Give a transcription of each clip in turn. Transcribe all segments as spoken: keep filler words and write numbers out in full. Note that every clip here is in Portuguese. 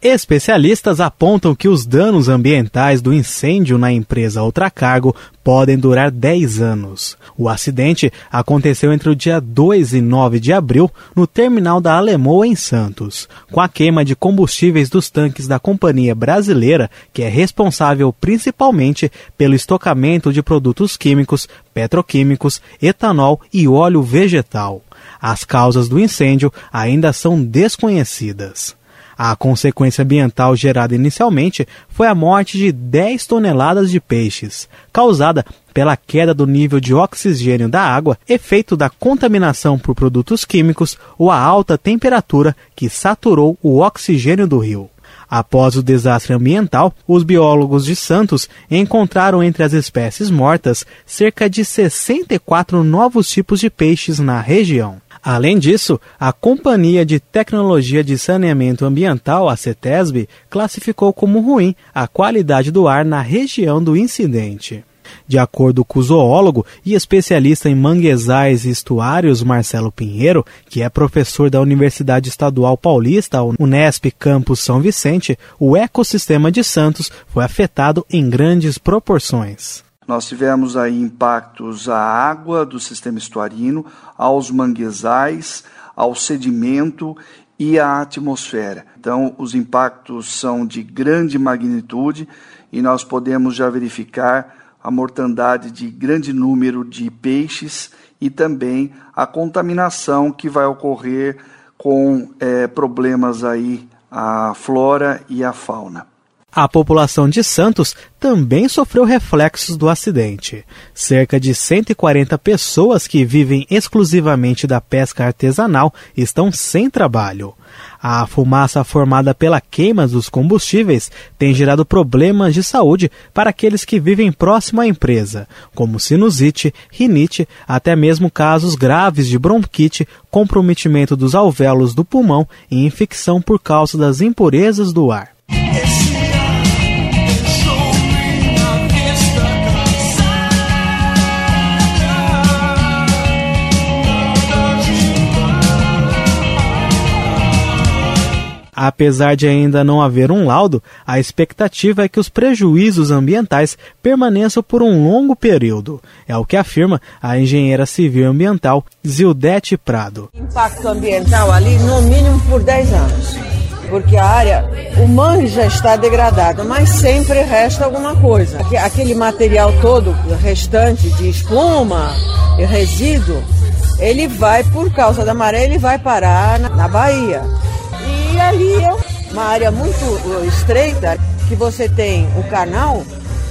Especialistas apontam que os danos ambientais do incêndio na empresa Ultracargo podem durar dez anos. O acidente aconteceu entre o dia dois e nove de abril no terminal da Alemoa, em Santos, com a queima de combustíveis dos tanques da companhia brasileira, que é responsável principalmente pelo estocamento de produtos químicos, petroquímicos, etanol e óleo vegetal. As causas do incêndio ainda são desconhecidas. A consequência ambiental gerada inicialmente foi a morte de dez toneladas de peixes, causada pela queda do nível de oxigênio da água, efeito da contaminação por produtos químicos ou a alta temperatura que saturou o oxigênio do rio. Após o desastre ambiental, os biólogos de Santos encontraram entre as espécies mortas cerca de sessenta e quatro novos tipos de peixes na região. Além disso, a Companhia de Tecnologia de Saneamento Ambiental, a CETESB, classificou como ruim a qualidade do ar na região do incidente. De acordo com o zoólogo e especialista em manguezais e estuários Marcelo Pinheiro, que é professor da Universidade Estadual Paulista, Unesp Campus São Vicente, o ecossistema de Santos foi afetado em grandes proporções. Nós tivemos aí impactos à água do sistema estuarino, aos manguezais, ao sedimento e à atmosfera. Então, os impactos são de grande magnitude e nós podemos já verificar a mortandade de grande número de peixes e também a contaminação que vai ocorrer com é, problemas aí à flora e à fauna. A população de Santos também sofreu reflexos do acidente. Cerca de cento e quarenta pessoas que vivem exclusivamente da pesca artesanal estão sem trabalho. A fumaça formada pela queima dos combustíveis tem gerado problemas de saúde para aqueles que vivem próximo à empresa, como sinusite, rinite, até mesmo casos graves de bronquite, comprometimento dos alvéolos do pulmão e infecção por causa das impurezas do ar. Apesar de ainda não haver um laudo, a expectativa é que os prejuízos ambientais permaneçam por um longo período. É o que afirma a engenheira civil ambiental Zildete Prado. Impacto ambiental ali no mínimo por dez anos, porque a área, o mangue já está degradado, mas sempre resta alguma coisa. Aquele material todo restante de espuma e resíduo, ele vai, por causa da maré, ele vai parar na, na Bahia. E ali é uma área muito estreita, que você tem o canal,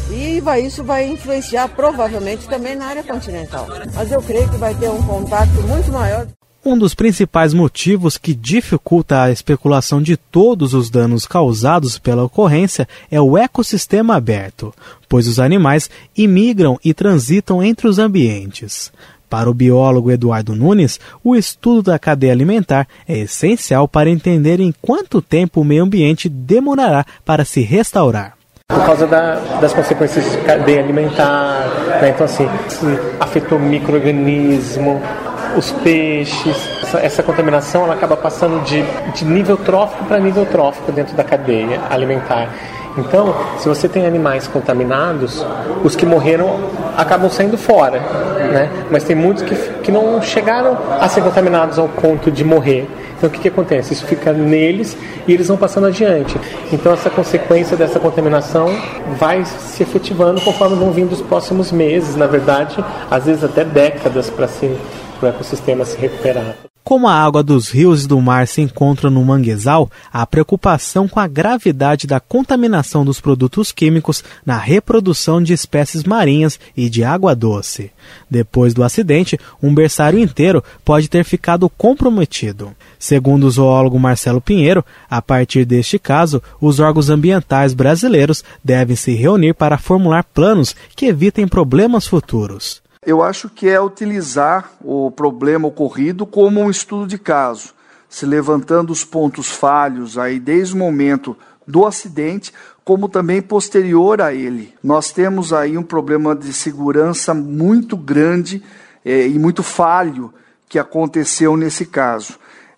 e vai, isso vai influenciar provavelmente também na área continental. Mas eu creio que vai ter um contato muito maior. Um dos principais motivos que dificulta a especulação de todos os danos causados pela ocorrência é o ecossistema aberto, pois os animais imigram e transitam entre os ambientes. Para o biólogo Eduardo Nunes, o estudo da cadeia alimentar é essencial para entender em quanto tempo o meio ambiente demorará para se restaurar. Por causa da, das consequências de cadeia alimentar, né? Então assim, afetou micro-organismo, os peixes. Essa, essa contaminação ela acaba passando de, de nível trófico para nível trófico dentro da cadeia alimentar. Então, se você tem animais contaminados, os que morreram acabam saindo fora, né? Mas tem muitos que, que não chegaram a ser contaminados ao ponto de morrer. Então, o que, que acontece? Isso fica neles e eles vão passando adiante. Então, essa consequência dessa contaminação vai se efetivando conforme vão vindo os próximos meses, na verdade, às vezes até décadas para se, o ecossistema se recuperar. Como a água dos rios e do mar se encontra no manguezal, há preocupação com a gravidade da contaminação dos produtos químicos na reprodução de espécies marinhas e de água doce. Depois do acidente, um berçário inteiro pode ter ficado comprometido. Segundo o zoólogo Marcelo Pinheiro, a partir deste caso, os órgãos ambientais brasileiros devem se reunir para formular planos que evitem problemas futuros. Eu acho que é utilizar o problema ocorrido como um estudo de caso, se levantando os pontos falhos aí desde o momento do acidente, como também posterior a ele. Nós temos aí um problema de segurança muito grande é, e muito falho que aconteceu nesse caso.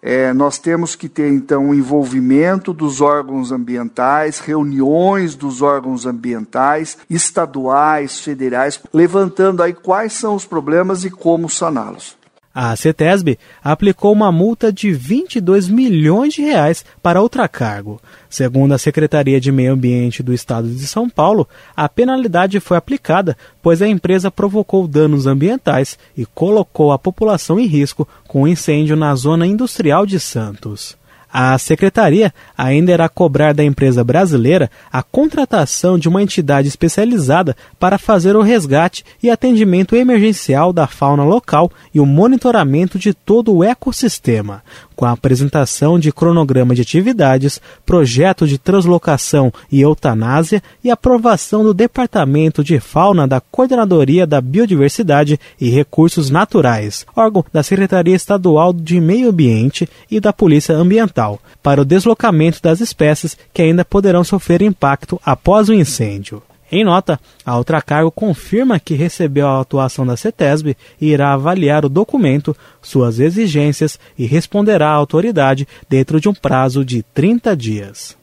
É, nós temos que ter, então, o envolvimento dos órgãos ambientais, reuniões dos órgãos ambientais, estaduais, federais, levantando aí quais são os problemas e como saná-los. A CETESB aplicou uma multa de vinte e dois milhões de reais para a Ultracargo. Segundo a Secretaria de Meio Ambiente do Estado de São Paulo, a penalidade foi aplicada pois a empresa provocou danos ambientais e colocou a população em risco com o incêndio na zona industrial de Santos. A Secretaria ainda irá cobrar da empresa brasileira a contratação de uma entidade especializada para fazer o resgate e atendimento emergencial da fauna local e o monitoramento de todo o ecossistema, com a apresentação de cronograma de atividades, projeto de translocação e eutanásia e aprovação do Departamento de Fauna da Coordenadoria da Biodiversidade e Recursos Naturais, órgão da Secretaria Estadual de Meio Ambiente e da Polícia Ambiental, para o deslocamento das espécies que ainda poderão sofrer impacto após o incêndio. Em nota, a Ultracargo confirma que recebeu a atuação da CETESB e irá avaliar o documento, suas exigências e responderá à autoridade dentro de um prazo de trinta dias.